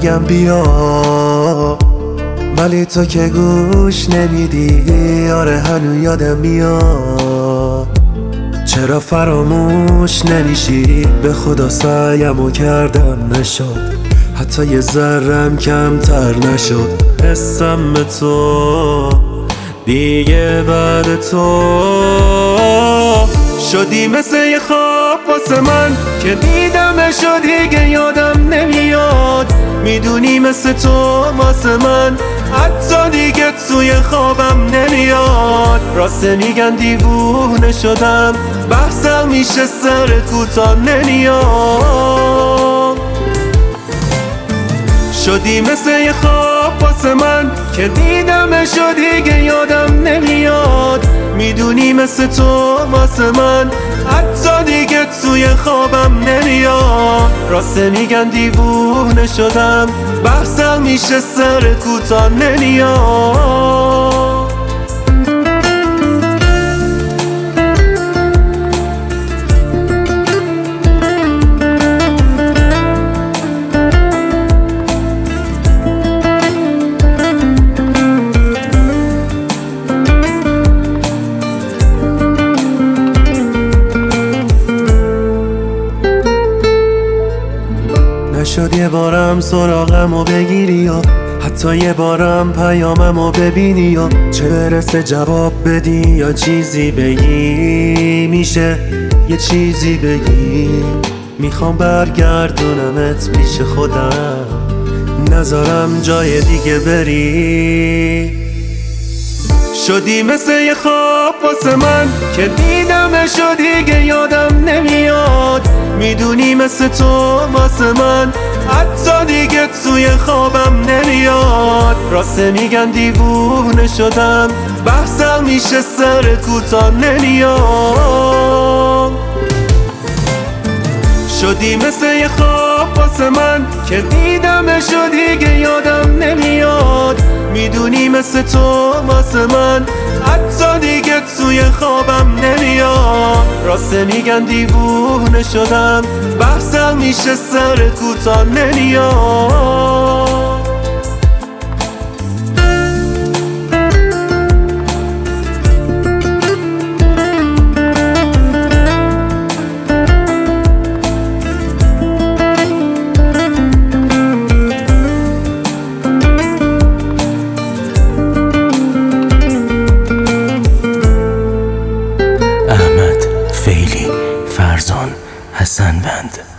میگم بیا، ولی تو که گوش نمیدی. آره هنو یادم میاد، چرا فراموش نمیشی؟ به خدا سعیمو کردم نشد، حتی یه ذرم کمتر نشد. حسم به تو دیگه بعد تو شدی مثل یه خواب واسه من که دیدمش و دیگه یادم نمیاد. میدونی مثل تو واسه من حتی دیگه توی خوابم نمیاد. راست میگن دیوونه شدم، بحثم میشه سر کوتاه نمیاد. شدی مثل یه خواب واسه من که دیدمش و دیگه یادم نمیاد. میدونی مثل تو واسه من حتی دیگه توی خوابم نمیاد. راست میگن دیوونه شدم، بحثم میشه سر کوتاه نمیاد. نشد یه بارم سراغمو بگیری یا حتی یه بارم پیاممو ببینی، یا چه برسه جواب بدی یا چیزی بگی. میشه یه چیزی بگی، میخوام برگردونمت پیش خودم، نذارم جای دیگه بری. شدی مثل یه خواب واسه من که دیدمش و دیگه یادم نمیاد. میدونی مثل تو واسه من حتی دیگه توی خوابم نمیاد. راست میگن دیوونه شدم، بحثم میشه سر کوتاه نمیاد. شدی مثل یه خواب واسه من که دیدمش و دیگه یادم نمیاد. میدونی مثل تو واسه من حتی دیگه توی خوابم نمیاد. راست میگن دیوونه شدم، بحثم میشه سر کوتاه نمیاد. احمد، فیلی، فرزان، حسن بند.